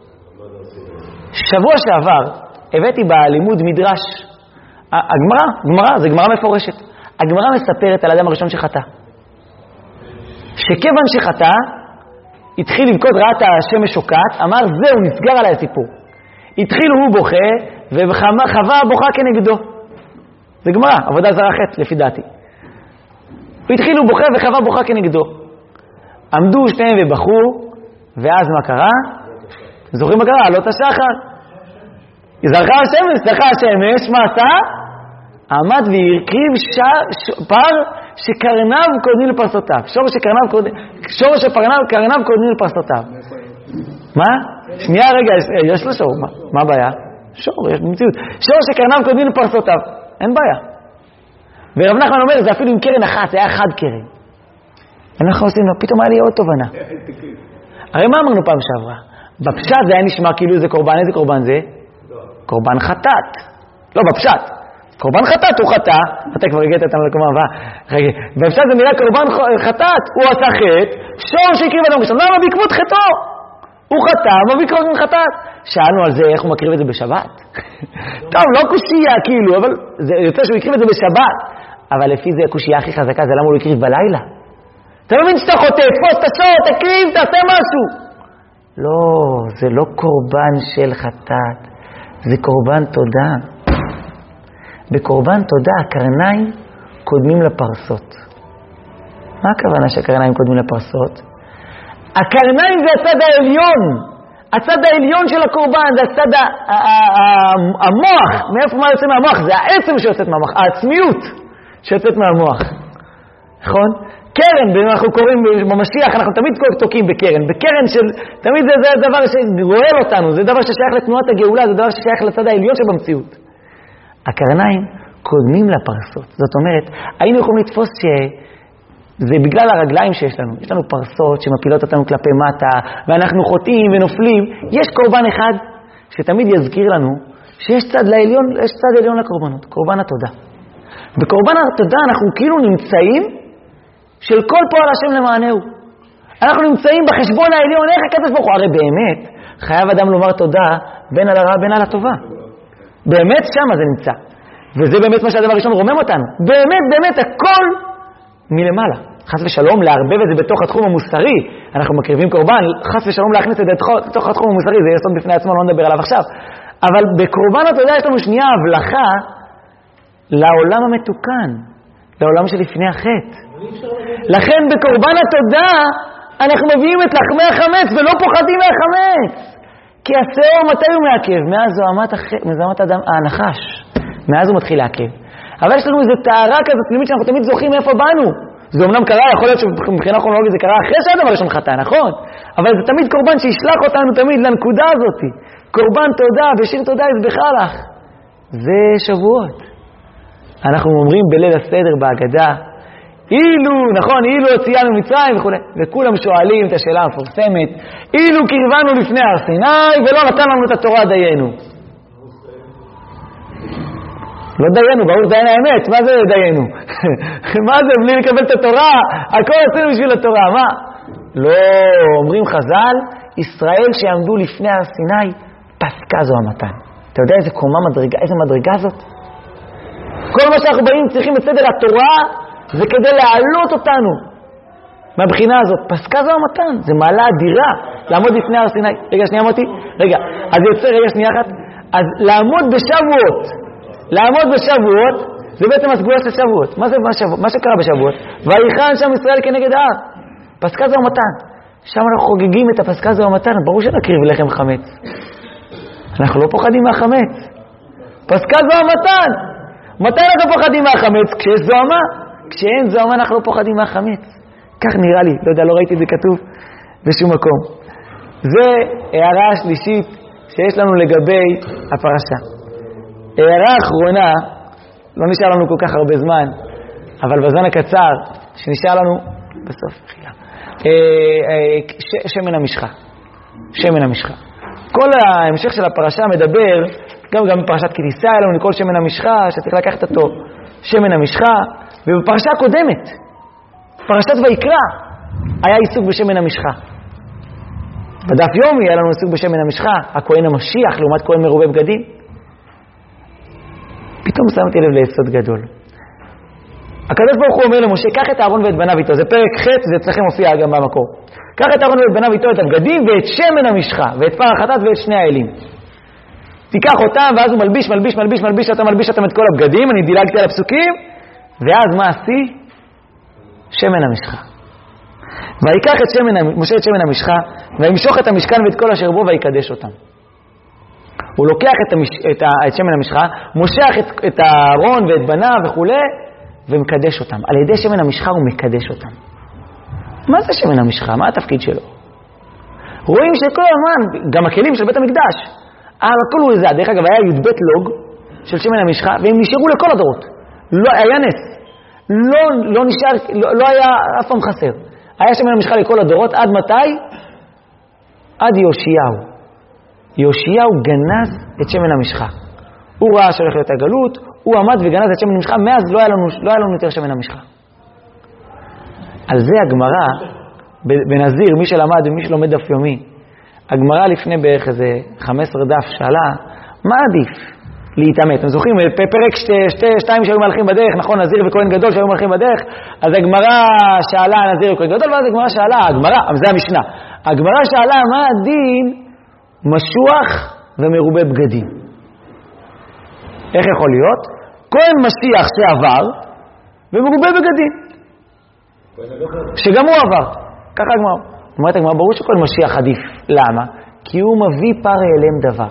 שבוע שעבר הבאתי בלימוד מדרש. הגמרא, גמרא, זה גמרא מפורשת. הגמרא מספרת על אדם הראשון שחטא. שכיוון שחטא, התחיל לבכות, ראה את השמש שוקעת, אמר זהו, נסגר עליי הסיפור. התחיל הוא בוכה, וחווה בוכה כנגדו. זה גמרא, עבודה זרה חטא לפי דעתי. התחיל הוא בוכה וחווה בוכה כנגדו. עמדו שניהם ובכו, ואז מה קרה? זוכרים מה קרה? עלות השחר. זרחה השמש, זרחה השמש, מה עשה? עמד והרכיב ש... ש... פר שקרניו קודמים לפרסותיו. שור שקרניו קודמים, שור שקרניו קודמים לפרסותיו. מה? שנייה רגע, יש, יש לו שור, מה, מה הבעיה? שור, יש במציאות. שור שקרניו קודמים לפרסותיו, אין בעיה. ורב נחמן אומר, זה אפילו עם קרן אחת, זה היה אחד קרן. אנחנו עושים לו, פתאום היה לי עוד תובנה. הרי מה אמרנו פעם שעברה? בפשט זה היה נשמע כאילו זה קורבן, איזה קורבן זה? קורבן חטאת. לא, בפשט. קורבן חטאת הוא חטא, אתה כבר הגעת את המקום הבא. בפשט זה נראה קורבן חטאת, הוא עשה חטא, שור שהקריב אדם ראשון. למה? בעקבות חטאו. הוא חטא, מה בעקבות חטאת? שאלנו על זה, איך הוא מקריב את זה בשבת? טוב, לא קושייה כאילו, אבל זה יוצא שהוא הקריב את זה בשבת. אבל לפי זה הקושייה הכי חזקה, זה למה הוא הקריב בלילה. אתה לא מבין שאתה חוטא, תפוס את השור, תקריב, תעשה משהו. לא, זה לא קורבן של חטאת, זה קורבן תודה. בקורבן תודה הקרניים קודמים לפרסות. מה הכוונה שהקרניים קודמים לפרסות? הקרניים זה הצד העליון, הצד העליון של הקורבן, זה הצד המוח. מאיפה מה יוצא מהמוח? זה העצם שיוצאת מהמוח, העצמיות שיוצאת מהמוח. נכון? קרן, אנחנו קוראים במשיח, אנחנו תמיד תוקים בקרן. בקרן של, תמיד זה, זה הדבר שגואל אותנו, זה דבר ששייך לתנועת הגאולה, זה דבר ששייך לצד העליון שבמציאות. הקרניים קודמים לפרסות. זאת אומרת, היינו יכולים לתפוס שזה בגלל הרגליים שיש לנו. יש לנו פרסות שמפילות אותנו כלפי מטה, ואנחנו חוטאים ונופלים. יש קורבן אחד שתמיד יזכיר לנו שיש צד לעליון, יש צד עליון לקורבנות, קורבן התודה. בקורבן התודה אנחנו כאילו נמצאים של כל פועל השם למענהו. אנחנו נמצאים בחשבון העליון, איך הקדוש ברוך הוא? הרי באמת, חייב אדם לומר תודה בין על הרע בין על הטובה. באמת שם זה נמצא. וזה באמת מה שהדבר הראשון רומם אותנו. באמת, באמת, הכל מלמעלה. חס ושלום, להרבב את זה בתוך התחום המוסרי. אנחנו מקריבים קורבן, חס ושלום להכניס את זה בתוך התחום המוסרי, זה יסוד בפני עצמו, לא נדבר עליו עכשיו. אבל בקורבן התודה יש לנו שנייה הבלחה לעולם המתוקן, לעולם שלפני החטא. לכן בקורבן התודה אנחנו מביאים את לחמי החמץ ולא פוחדים מהחמץ. כי השאור מתי הוא מעכב? מאז זוהמת, הח... זוהמת הדם... הנחש. מאז הוא מתחיל לעכב. אבל יש לנו איזו טהרה כזאת פנימית שאנחנו תמיד זוכים מאיפה באנו. זה אומנם קרה, יכול להיות שמבחינה כרונולוגית זה קרה אחרי שהאדם הראשון חטא, נכון? אבל זה תמיד קורבן שישלח אותנו תמיד לנקודה הזאת. קורבן תודה, בשיר תודה יזבחה לך. זה שבועות. אנחנו אומרים בליל הסדר בהגדה, אילו, נכון, אילו הוציאנו מצרים וכו'. וכולם שואלים את השאלה המפורסמת, אילו קרבנו לפני הר סיני ולא נתן לנו את התורה דיינו. לא דיינו, ברור דיין האמת, מה זה דיינו? מה זה, בלי לקבל את התורה? הכל עשינו בשביל התורה, מה? לא, אומרים חז"ל, ישראל שיעמדו לפני הר סיני, פסקה זו המתן. אתה יודע איזה קומה מדרגה, איזה מדרגה זאת? כל מה שאנחנו באים צריכים את סדר התורה, זה כדי להעלות אותנו מהבחינה הזאת. פסקה זו המתן, זה מעלה אדירה, לעמוד לפני הר סיני. רגע, שנייה מותי, רגע, אז יוצא, רגע, שנייה אחת, אז לעמוד בשבועות, לעמוד בשבועות, זה בעצם הסגולה של שבועות. מה זה מה, שבוע, מה שקרה בשבועות? ויחן שם ישראל כנגד ההר. פסקה זו המתן. שם אנחנו חוגגים את הפסקה זו המתן, ברור שנקריב לחם חמץ. אנחנו לא פוחדים מהחמץ. פסקה זו המתן. מתי אנחנו פוחדים מהחמץ? כשיש זוהמה. כשאין זוהמה אנחנו לא פוחדים מהחמץ. כך נראה לי, לא יודע, לא ראיתי את זה כתוב בשום מקום. זה הערה השלישית שיש לנו לגבי הפרשה. הערה האחרונה, לא נשאר לנו כל כך הרבה זמן, אבל בזמן הקצר שנשאר לנו, בסוף, חילה, שמן המשחה. שמן המשחה. כל ההמשך של הפרשה מדבר, גם גם בפרשת כי תישא היה לנו לכל שמן המשחה, שצריך לקחת אותו, שמן המשחה, ובפרשה הקודמת, פרשת ויקרא, היה עיסוק בשמן המשחה. בדף יומי היה לנו עיסוק בשמן המשחה, הכהן המשיח לעומת כהן מרובה בגדים. פתאום שמתי לב ליסוד גדול. הקדוש ברוך הוא אומר למשה, קח את הארון ואת בניו איתו, זה פרק ח' זה אצלכם מופיע גם במקור. קח את הארון ואת בניו איתו, את הבגדים ואת שמן המשחה, ואת פר החטאת ואת שני האלים. תיקח אותם, ואז הוא מלביש, מלביש, מלביש, מלביש, אתה מלביש אותם את כל הבגדים, אני דילגתי על הפסוקים, ואז מה עשי? שמן המשחה. ויקח את שמן, משה את שמן המשחה, וימשוך את המשכן ואת כל אשר בו ויקדש אותם. הוא לוקח את, המש... את, ה... את שמן המשחה, מושך את, את הארון ואת בניו וכו', ומקדש אותם. על ידי שמן המשחה הוא מקדש אותם. מה זה שמן המשחה? מה התפקיד שלו? רואים שכל הזמן, גם הכלים של בית המקדש, הכל הוא איזה, דרך אגב, היה י"ב לוג של שמן המשחה, והם נשארו לכל הדורות. לא, היה נס. לא, לא נשאר, לא, לא היה אף פעם חסר. היה שמן המשחה לכל הדורות, עד מתי? עד יאשיהו. יאשיהו גנז את שמן המשחה. הוא ראה שהולך להיות הגלות, הוא עמד וגנז את שמן המשחה, מאז לא היה לנו, לא היה לנו יותר שמן המשחה. על זה הגמרא, בנזיר, מי שלמד ומי שלומד דף יומי, הגמרא לפני בערך איזה חמש עשרה דף שאלה, מה עדיף להתאמת? אתם זוכרים, פרק שתי, שתי, שתיים שהיו מלכים בדרך, נכון, נזיר וכהן גדול שהיו מלכים בדרך, אז הגמרא שאלה נזיר וכהן גדול, ואז הגמרא שאלה, הגמרא, זה המשנה, הגמרא שאלה מה הדין משוח ומרובה בגדים. איך יכול להיות? כהן משיח שעבר ומרובה בגדים. שגם הוא עבר. ככה הגמרא. אומרת הגמרא, ברור שכהן משיח עדיף. למה? כי הוא מביא פר אליהם דבר.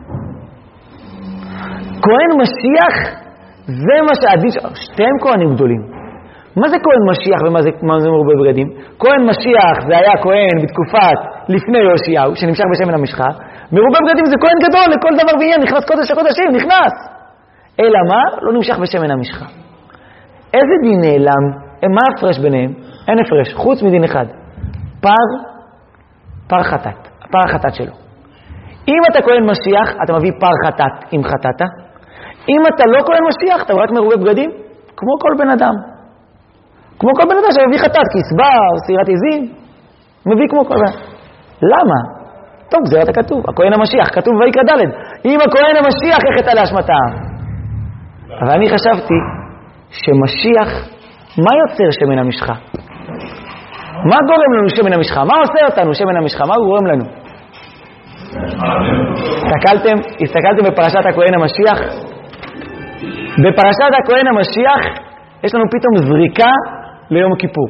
כהן משיח זה מה שעדיף, שתיהם כהנים גדולים. מה זה כהן משיח ומה זה, מה זה מרובה בגדים? כהן משיח זה היה כהן בתקופת לפני יאשיהו, שנמשך בשמן המשחה. מרובה בגדים זה כהן גדול, לכל דבר ועניין, נכנס קודש הקודשים, נכנס. אלא מה? לא נמשך בשמן המשחה. איזה דין נעלם? מה הפרש ביניהם? אין הפרש, חוץ מדין אחד. פר, פר חטאת, פר החטאת שלו. אם אתה כהן משיח, אתה מביא פר חטאת עם חטאתה. אם אתה לא כהן משיח, אתה רק מרובה בגדים, כמו כל בן אדם. כמו כל בן אדם שמביא חטאת, כסבה או סירת עזים, מביא כמו כל בן אדם. למה? טוב, זה אתה כתוב, הכהן המשיח, כתוב ויקרא ד'. אם הכהן המשיח יחטא להשמטה. אבל אני חשבתי שמשיח, מה יוצר שמן המשחה? מה גורם לנו שמן המשחה? מה עושה אותנו שמן המשחה? מה הוא גורם לנו? הסתכלתם, הסתכלתם בפרשת הכהן המשיח? בפרשת הכהן המשיח יש לנו פתאום זריקה ליום כיפור.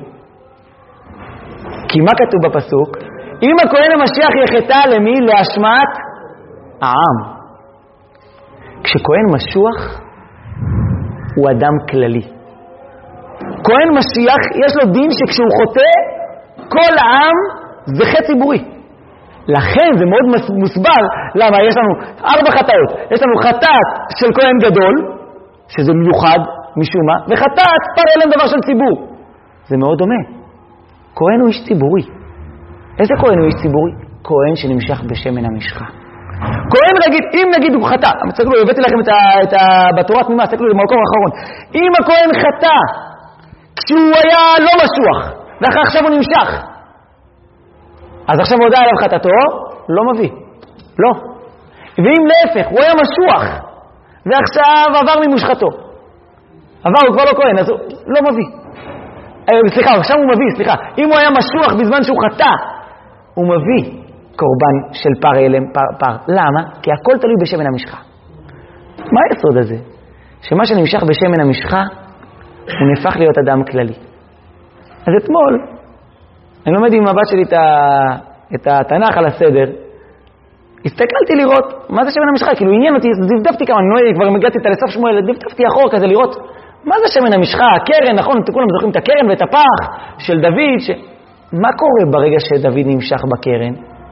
כי מה כתוב בפסוק? אם הכהן המשיח יחטא למי? להשמעת העם. כשכהן משוח הוא אדם כללי. כהן משיח יש לו דין שכשהוא חוטא כל העם זה חטא ציבורי. לכן זה מאוד מוסבר למה יש לנו ארבע חטאות. יש לנו חטאת של כהן גדול שזה מיוחד משום מה, וחטאת פר אליהם דבר של ציבור. זה מאוד דומה. כהן הוא איש ציבורי. איזה כהן הוא איש ציבורי? כהן שנמשך בשמן המשחה. כהן נגיד, אם נגיד הוא חטא, תסתכלו, הבאתי לכם את ה, את ה, בתורה תמימה, תסתכלו במקום האחרון. אם הכהן חטא כשהוא היה לא משוח, ואחר עכשיו הוא נמשך, אז עכשיו הודע עליו חטאתו, לא מביא. לא. ואם להפך, הוא היה משוח, ועכשיו עבר ממושחתו. עבר, הוא כבר לא כהן, אז הוא לא מביא. סליחה, עכשיו הוא מביא, סליחה. אם הוא היה משוח בזמן שהוא חטא, הוא מביא קורבן של פר אלם, פר, פר. למה? כי הכל תלוי בשמן המשחה. מה היסוד הזה? שמה שנמשך בשמן המשחה, הוא נהפך להיות אדם כללי. אז אתמול, אני לומד עם הבת שלי את, ה, את התנ"ך על הסדר, הסתכלתי לראות מה זה שמן המשחה, כאילו עניין אותי, דפדפתי כמה, אני כבר הגעתי את לסוף שמואל, דפדפתי אחור כזה לראות, מה זה שמן המשחה, הקרן, נכון, כולם זוכרים את הקרן ואת הפח של דוד, ש... מה קורה ברגע שדוד נמשך בקרן?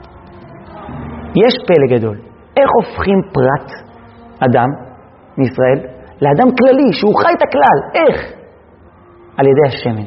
יש פלא גדול. איך הופכים פרט אדם מישראל לאדם כללי, שהוא חי את הכלל? איך? על ידי השמן.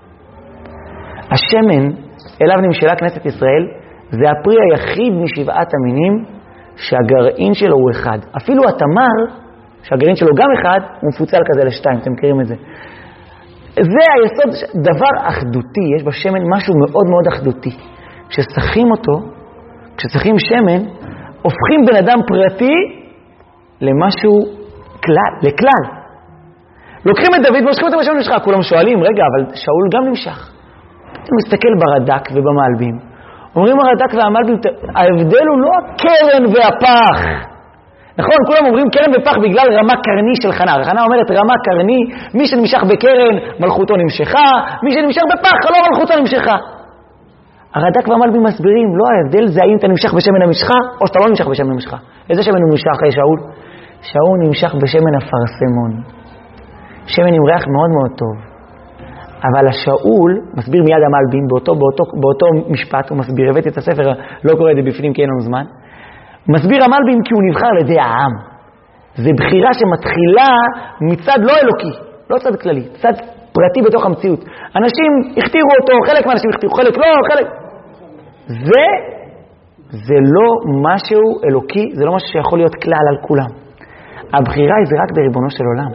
השמן, אליו נמשלה כנסת ישראל, זה הפרי היחיד משבעת המינים שהגרעין שלו הוא אחד. אפילו התמר, שהגרעין שלו גם אחד, הוא מפוצל כזה לשתיים, אתם מכירים את זה. זה היסוד, דבר אחדותי, יש בשמן משהו מאוד מאוד אחדותי. כששחים אותו, כששחים שמן, הופכים בן אדם פרטי למשהו כלל, לכלל. לוקחים את דוד ומושכים אותו בשמן נמשך, כולם שואלים, רגע, אבל שאול גם נמשך. אתה מסתכל ברד"ק ובמלבים, אומרים הרד"ק והמלבים, ההבדל הוא לא הקרן והפח. נכון, כולם אומרים קרן ופח בגלל רמה קרני של חנה. חנה אומרת רמה קרני, מי שנמשך בקרן מלכותו נמשכה, מי שנמשך בפח לא מלכותו נמשכה. הרד"ק והמלבים מסבירים, לא, ההבדל זה האם אתה נמשך בשמן המשחה או שאתה לא נמשך בשמן המשחה. איזה שמן הוא נמשך אחרי שאול? שאול נמשך בשמן אפרסמון. שמן עם ריח מאוד מאוד טוב. אבל השאול, מסביר מיד המלבים, באותו, באותו, באותו משפט, הוא מסביר, הבאתי את הספר, לא קורא את זה בפנים כי אין לנו זמן, מסביר המלבים כי הוא נבחר על ידי העם. זה בחירה שמתחילה מצד לא אלוקי, לא צד כללי, צד פרטי בתוך המציאות. אנשים הכתירו אותו, חלק מהאנשים הכתירו, חלק לא, חלק... זה, זה לא משהו אלוקי, זה לא משהו שיכול להיות כלל על כולם. הבחירה היא זה רק בריבונו של עולם.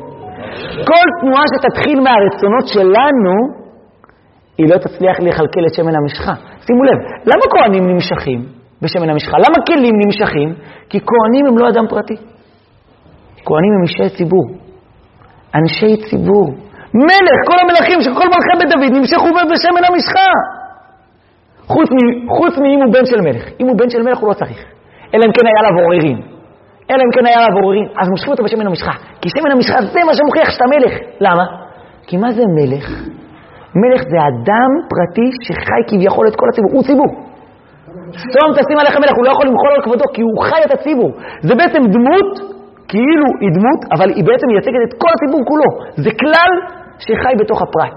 כל תנועה שתתחיל מהרצונות שלנו, היא לא תצליח לחלקל את שמן המשחה. שימו לב, למה כהנים נמשכים בשמן המשחה? למה כלים נמשכים? כי כהנים הם לא אדם פרטי. כהנים הם אישי ציבור. אנשי ציבור. מלך, כל המלכים של כל מלכי בית דוד נמשכו בשמן המשחה. חוץ, מ, חוץ מאם הוא בן של מלך. אם הוא בן של מלך הוא לא צריך. אלא אם כן היה עליו עוררין. אלא אם כן היה עליו עוררין. אז מושכים אותו בשמן המשחה. כי שמן המשחה זה מה שמוכיח שאתה מלך. למה? כי מה זה מלך? מלך זה אדם פרטי שחי כביכול את כל הציבור. הוא ציבור. סתום תשים עליך מלך, הוא לא יכול למחול על כבודו כי הוא חי את הציבור. זה בעצם דמות, כאילו היא דמות, אבל היא בעצם מייצגת את כל הציבור כולו. זה כלל שחי בתוך הפרט.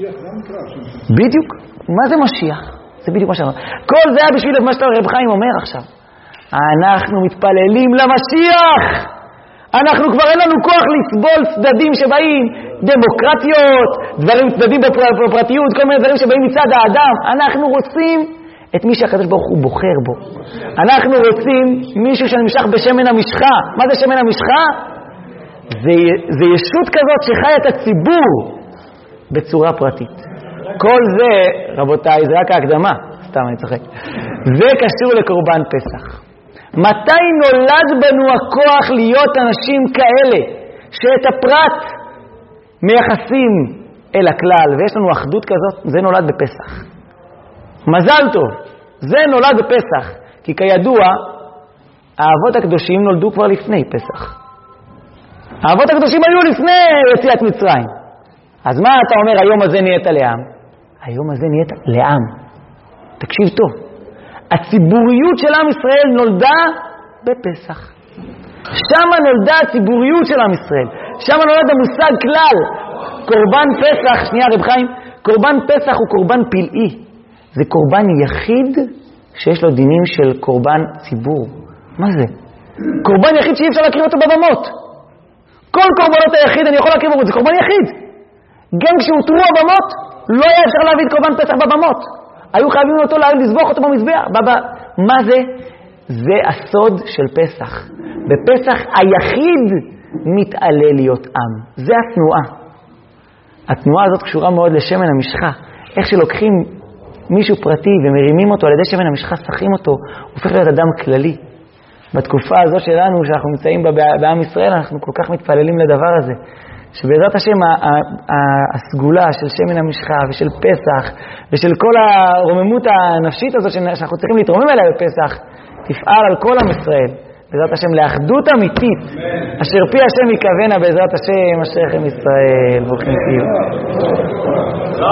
בדיוק. מה זה משיח? זה בדיוק מה שאמר. כל זה היה בשביל מה שאתה רב חיים אומר עכשיו. אנחנו מתפללים למשיח. אנחנו כבר אין לנו כוח לסבול צדדים שבאים, דמוקרטיות, דברים צדדים בפרטיות, כל מיני דברים שבאים מצד האדם. אנחנו רוצים את מי שהקדוש ברוך הוא בוחר בו. אנחנו רוצים מישהו שנמשך בשמן המשחה. מה זה שמן המשחה? זה, זה ישות כזאת שחי את הציבור בצורה פרטית. כל זה, רבותיי, זה רק ההקדמה. סתם אני צוחק. זה קשור לקורבן פסח. מתי נולד בנו הכוח להיות אנשים כאלה שאת הפרט מייחסים אל הכלל ויש לנו אחדות כזאת? זה נולד בפסח. מזל טוב, זה נולד בפסח, כי כידוע האבות הקדושים נולדו כבר לפני פסח. האבות הקדושים היו לפני יציאת מצרים. אז מה אתה אומר היום הזה נהיית לעם? היום הזה נהיית לעם. תקשיב טוב. הציבוריות של עם ישראל נולדה בפסח. שמה נולדה הציבוריות של עם ישראל. שמה נולד המושג כלל. קורבן פסח, שנייה רב חיים, קורבן פסח הוא קורבן פלאי. זה קורבן יחיד שיש לו דינים של קורבן ציבור. מה זה? קורבן יחיד שאי אפשר להקריב אותו בבמות. כל קורבנות היחיד אני יכול להקריב אותו, זה קורבן יחיד. גם כשהותרו הבמות, לא היה אפשר להביא את קורבן פסח בבמות. היו חייבים אותו לזבוח אותו במזבח. מה זה? זה הסוד של פסח. בפסח היחיד מתעלה להיות עם. זה התנועה. התנועה הזאת קשורה מאוד לשמן המשחה. איך שלוקחים מישהו פרטי ומרימים אותו על ידי שמן המשחה, שחים אותו, הוא הופך להיות אדם כללי. בתקופה הזו שלנו, שאנחנו נמצאים בעם ישראל, אנחנו כל כך מתפללים לדבר הזה. שבעזרת השם הסגולה של שמן המשחה ושל פסח ושל כל הרוממות הנפשית הזו שאנחנו צריכים להתרומם אליה בפסח, תפעל על כל עם ישראל, בעזרת השם לאחדות אמיתית, אשר פי השם יקוונה בעזרת השם, אשריכם ישראל, ברוכים תהיו.